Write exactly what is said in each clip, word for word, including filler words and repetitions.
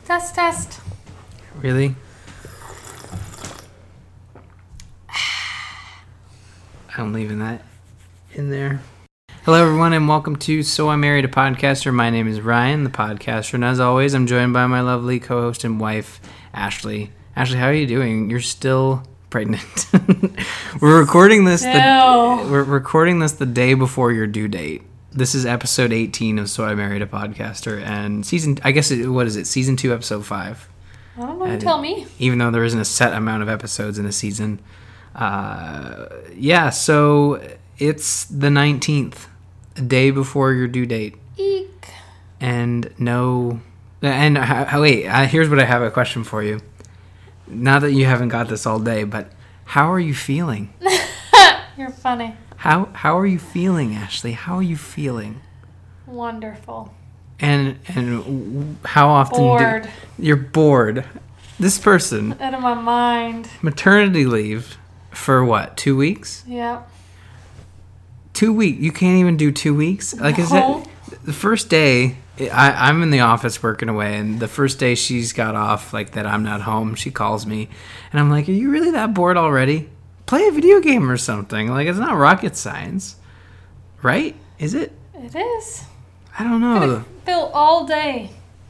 Test, test. Really? I'm leaving that in there. Hello, everyone, and welcome to So I Married a Podcaster. My name is Ryan, the podcaster, and as always, I'm joined by my lovely co-host and wife, Ashley. Ashley, how are you doing? You're still pregnant. We're recording this. The, we're recording this the day before your due date. This is episode eighteen of So I Married a Podcaster, and season. I guess it, what is it? Season two, episode five. I don't know. You tell me. Even though there isn't a set amount of episodes in a season. Uh, yeah. So it's the nineteenth, a day before your due date. Eek. And no. And uh, wait. Uh, here's what I have a question for you. Not that you haven't got this all day, but how are you feeling? You're funny. How how are you feeling, Ashley? How are you feeling? Wonderful. And and how often Bored. do you're bored? This person Out of my mind. maternity leave for what? Two weeks? Yep. Two week. You can't even do two weeks. Like is No. it the first day? I, I'm in the office working away, and the first day she's got off, like that I'm not home, she calls me, and I'm like, "Are you really that bored already? Play a video game or something. Like it's not rocket science, right? Is it? It is. I don't know. Bill all day.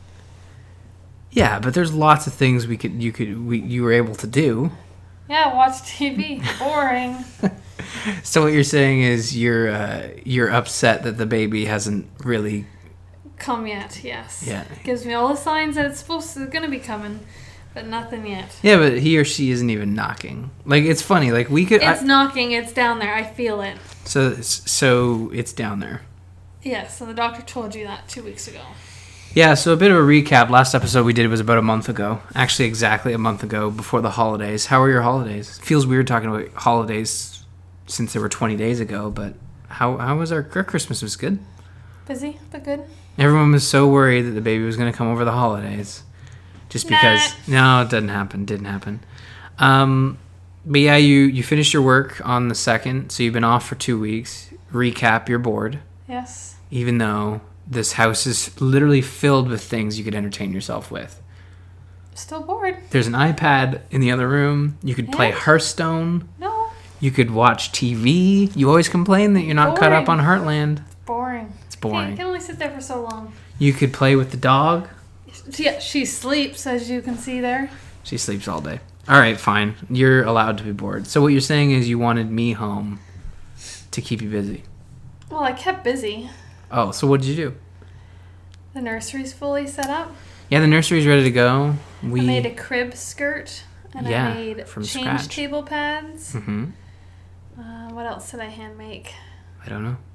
Yeah, but there's lots of things we could, you could, we, you were able to do. Yeah, watch T V. Boring. So what you're saying is you're uh, you're upset that the baby hasn't really Come yet, yes. Yeah. Gives me all the signs that it's supposed to, gonna be coming, but nothing yet. Yeah, but he or she isn't even knocking. Like it's funny. Like we could. It's I, knocking. It's down there. I feel it. so so it's down there. Yes, and the doctor told you that two weeks ago. Yeah, so a bit of a recap. Last episode we did was about a month ago. Actually, exactly a month ago, before the holidays. How were your holidays? It feels weird talking about holidays since they were twenty days ago, but how how was our, our Christmas? Was good? Busy, but good. Everyone was so worried that the baby was going to come over the holidays. Just because... Nah. No, it didn't happen. Didn't happen. Um, but yeah, you, you finished your work on the second, so you've been off for two weeks. Recap, you're bored. Yes. Even though this house is literally filled with things you could entertain yourself with. Still bored. There's an iPad in the other room. You could play Yeah. Hearthstone. No. You could watch T V. You always complain that you're not caught up on Boring. Heartland. Boring. It's boring. You can only sit there for so long. You could play with the dog. She, she sleeps, as you can see there. She sleeps all day. All right, fine. You're allowed to be bored. So what you're saying is you wanted me home to keep you busy. Well, I kept busy. Oh, so what did you do? The nursery's fully set up. Yeah, the nursery's ready to go. We I made a crib skirt. And Yeah, I made from change scratch. table pads. Mm-hmm. Uh, what else did I hand make? I don't know.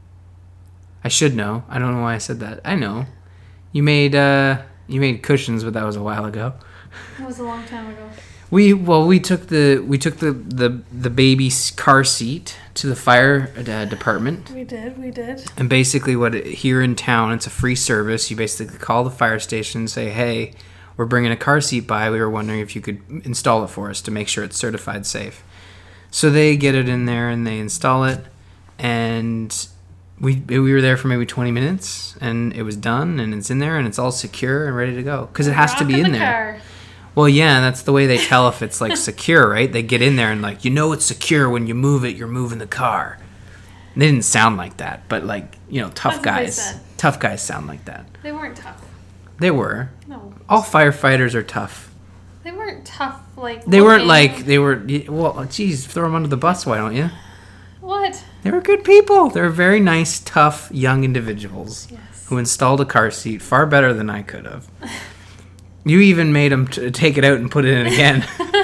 I should know. I don't know why I said that. I know. You made uh you made cushions, but that was a while ago. It was a long time ago. We well we took the we took the the the baby's car seat to the fire uh, department. We did, we did. And basically what it, here in town, it's a free service. You basically call the fire station and say, "Hey, we're bringing a car seat by. We were wondering if you could install it for us to make sure it's certified safe." So they get it in there and they install it, and we we were there for maybe twenty minutes, and it was done, and it's in there, and it's all secure and ready to go because it has to be Rock in the there. car. Well, yeah, that's the way they tell if it's like secure, right? They get in there and like, you know, it's secure when you move it. You're moving the car. And they didn't sound like that, but like, you know, tough That's what they guys. said. Tough guys sound like that. They weren't tough. They were. No. All firefighters are tough. Weren't They weren't tough, like... They weren't looking. like, they were, well, geez, throw them under the bus, why don't you? What? They were good people. They were very nice, tough, young individuals Yes. who installed a car seat far better than I could have. You even made him t- take it out and put it in again.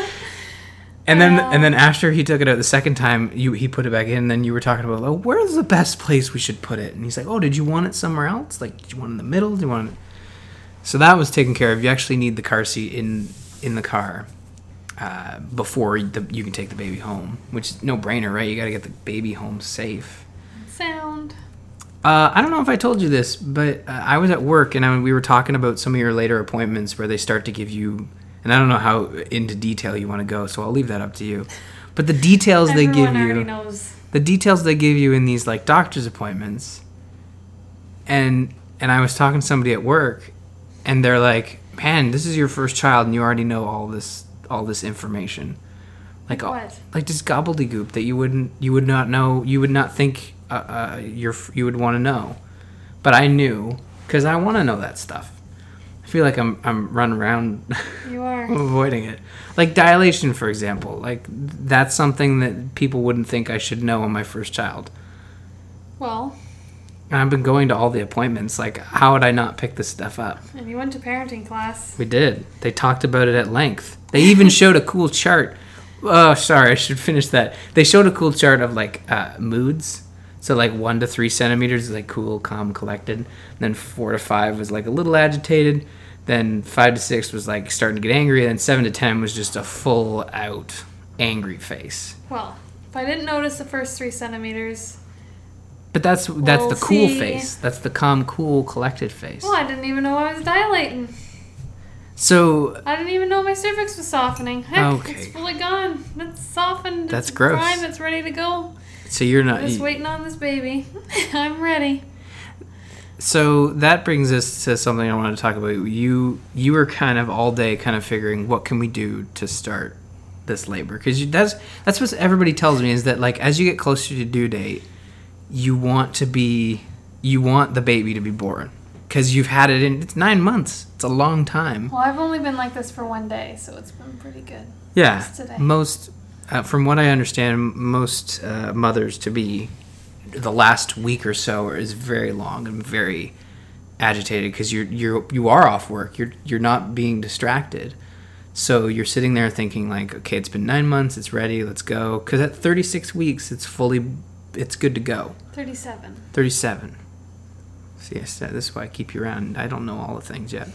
And then, Well- and then after he took it out the second time, you he put it back in. And then you were talking about, oh, where's the best place we should put it? And he's like, oh, did you want it somewhere else? Like, did you want it in the middle? Do you want it? So that was taken care of. You actually need the car seat in in the car uh, before the, you can take the baby home, which is no brainer, right? You got to get the baby home safe. Sound. Uh, I don't know if I told you this, but uh, I was at work and I, we were talking about some of your later appointments where they start to give you, and I don't know how into detail you want to go, so I'll leave that up to you. But the details they Everyone give already you, knows. the details they give you in these like doctor's appointments, and and I was talking to somebody at work, and they're like, man, this is your first child and you already know all this all this information. Like all, What? like just gobbledygook that you wouldn't you would not know, you would not think uh, uh you're you would want to know. But I knew cuz I want to know that stuff. I feel like I'm I'm running around You are. avoiding it. Like dilation, for example. Like that's something that people wouldn't think I should know on my first child. Well, And I've been going to all the appointments. Like, how would I not pick this stuff up? and you went to parenting class. We did. They talked about it at length. They even showed a cool chart. Oh, sorry, I should finish that. They showed a cool chart of like uh, moods. So like one to three centimeters is like cool, calm, collected. Then four to five was like a little agitated. Then five to six was like starting to get angry. And then seven to ten was just a full out angry face. Well, if I didn't notice the first three centimeters, But that's that's We'll the cool see. face. That's the calm, cool, collected face. well, I didn't even know I was dilating. So I didn't even know my cervix was softening. Heck, Okay. it's fully gone. It's softened. That's it's gross. Prime. It's ready to go. so you're not. Just you- waiting on this baby. I'm ready. So that brings us to something I wanted to talk about. You you were kind of all day kind of figuring what can we do to start this labor, because that's that's what everybody tells me, is that like as you get closer to due date, you want to be you want the baby to be born because you've had it in it's nine months. It's a long time. Well, I've only been like this for one day, so it's been pretty good. Yeah, Just today. most uh, from what I understand, most uh, mothers to be the last week or so is very long and very agitated because you're you're you are off work. You're you're not being distracted, so you're sitting there thinking like, okay, it's been nine months, it's ready, let's go. Because at thirty-six weeks, it's fully, it's good to go. thirty-seven. thirty-seven. See, yes, this is why I keep you around. I don't know all the things yet.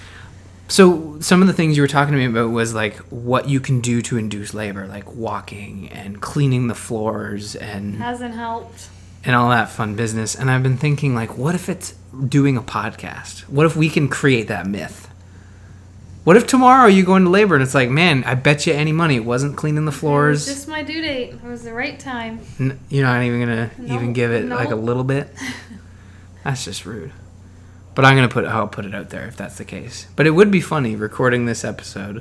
So some of the things you were talking to me about was like what you can do to induce labor, like walking and cleaning the floors and Hasn't helped. and all that fun business. And I've been thinking like, what if it's doing a podcast? What if we can create that myth? What if tomorrow you go into labor and it's like, man, I bet you any money it wasn't cleaning the It was floors. just my due date. It was the right time. N- You're not even gonna No, even give it no. like a little bit. That's just rude. But I'm gonna put I'll put it out there if that's the case. But it would be funny recording this episode.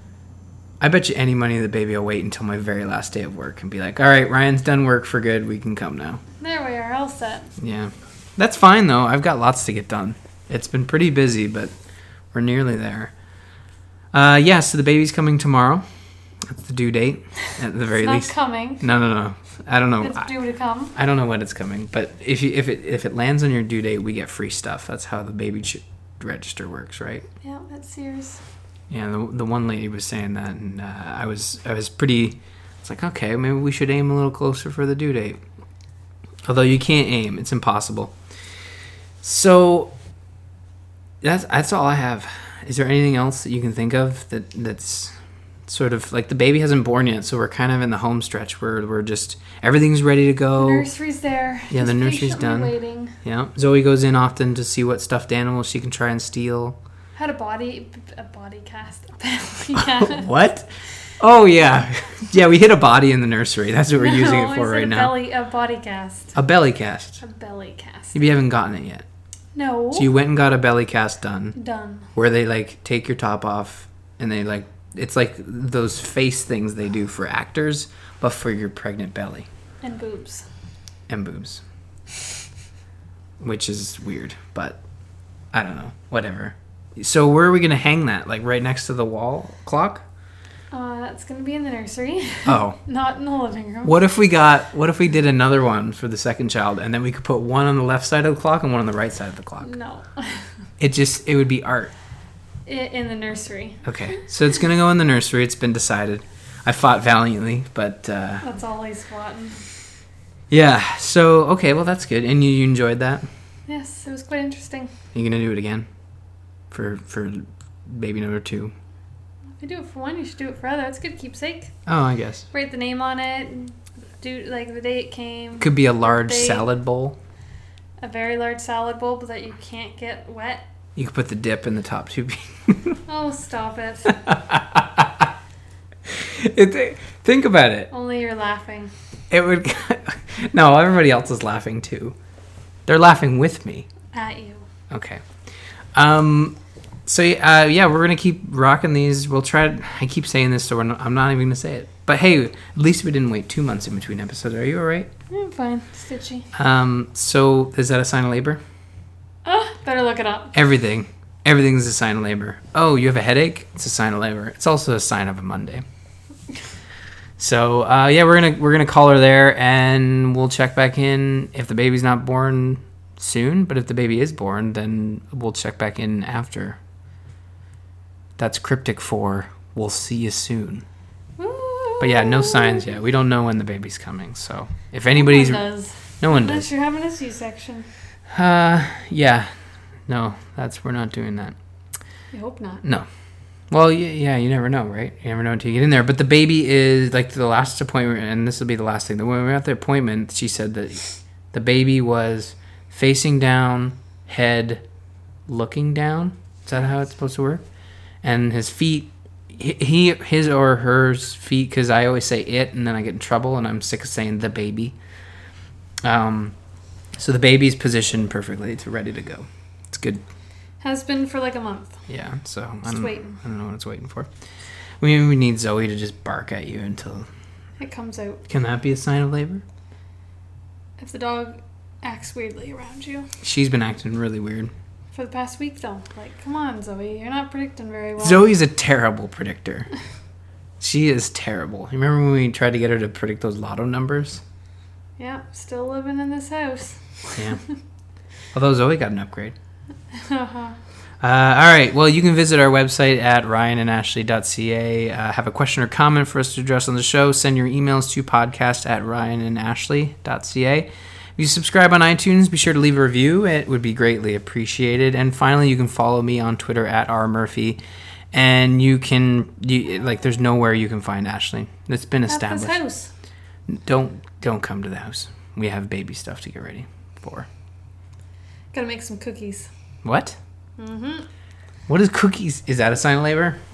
I bet you any money the baby will wait until my very last day of work and be like, all right, Ryan's done work for good. We can come now. There we are, all set. Yeah, that's fine though. I've got lots to get done. It's been pretty busy, but we're nearly there. Uh, yeah, so the baby's coming tomorrow. That's the due date, at the very It's not least. coming. No, no, no. I don't know. It's I, due to come. I don't know when it's coming, but if you if it if it lands on your due date, we get free stuff. That's how the baby ch- register works, right? Yeah, that's Sears. Yeah, the the one lady was saying that, and uh, I was I was pretty. It's like, okay, maybe we should aim a little closer for the due date. Although you can't aim, it's impossible. So that's that's all I have. Is there anything else that you can think of that that's sort of like the baby hasn't born yet, so we're kind of in the home stretch where we're just everything's ready to go. The nursery's there. Yeah, the Just nursery's patiently done. Waiting. Yeah, Zoe goes in often to see what stuffed animals she can try and steal. Had a body, a body cast, a belly cast. What? Oh yeah, yeah. We hit a body in the nursery. That's what we're using No, it for I said right a now. Belly, a body cast. A belly cast. A belly cast. You haven't gotten it yet. No. So you went and got a belly cast done, Done. where they like take your top off and they like it's like those face things they do for actors, but for your pregnant belly And boobs. and boobs, which is weird, but I don't know. Whatever. So where are we gonna hang that? Like right next to the wall clock? Uh, that's gonna be in the nursery. Oh. Not in the living room. What if we got? What if we did another one for the second child, and then we could put one on the left side of the clock and one on the right side of the clock? No. It just it would be art. I- in the nursery. Okay, so it's gonna go in the nursery. It's been decided. I fought valiantly, but uh, That's all he's foughten. yeah. So okay, well that's good. And you, you enjoyed that? Yes, it was quite interesting. You gonna do it again for for baby number two? If you do it for one, you should do it for other. It's a good keepsake. Oh, I guess Write the name on it. Do like the day it came. could be a large They- salad bowl. A very large salad bowl, but that you can't get wet. You could put the dip in the top two. Oh, stop it. it, think about it. Only you're laughing. It would. No, everybody else is laughing too. They're laughing with me. At you. Okay. Um, So uh, yeah, we're gonna keep rocking these. We'll try. To, I keep saying this, so we're not, I'm not even gonna say it. But hey, at least we didn't wait two months in between episodes. Are you all right? I'm fine. Stitchy. Um. So is that a sign of labor? Oh, better look it up. Everything. Everything's a sign of labor. Oh, you have a headache? It's a sign of labor. It's also a sign of a Monday. So uh, yeah, we're gonna we're gonna call her there, and we'll check back in if the baby's not born soon. But if the baby is born, then we'll check back in after. That's cryptic for we'll see you soon. But yeah, no signs yet. We don't know when the baby's coming. So if anybody's, no one does. No one Unless does. you're having a C-section. Uh, yeah, no, that's we're not doing that. I hope not. No. Well, yeah, yeah, you never know, right? You never know until you get in there. But the baby is like the last appointment, and this will be the last thing. When we were at the appointment, she said that the baby was facing down, head looking down. Is that how it's supposed to work? And his feet, he, his or hers feet, because I always say it, and then I get in trouble, and I'm sick of saying the baby. Um, so the baby's positioned perfectly. It's ready to go. It's good. Has been for like a month. Yeah, so I Just don't, waiting. I don't know what it's waiting for. We we need Zoe to just bark at you until. It comes out. Can that be a sign of labor? If the dog acts weirdly around you. She's been acting really weird. For the past week, though. Like, come on, Zoe. You're not predicting very well. Zoe's a terrible predictor. She is terrible. You remember when we tried to get her to predict those lotto numbers? Yeah, still living in this house. Yeah. Although Zoe got an upgrade. Uh-huh. Uh, all right. Well, you can visit our website at ryan and ashley dot c a. Uh, have a question or comment for us to address on the show. Send your emails to podcast at ryan and ashley dot c a. If you subscribe on iTunes, be sure to leave a review. It would be greatly appreciated. And finally, you can follow me on Twitter at rmurphy. And you can, you, like, there's nowhere you can find Ashley. It's been At established. this house. Don't don't come to the house. We have baby stuff to get ready for. Gotta make some cookies. What? Mm-hmm. What is cookies? Is that a sign of labor?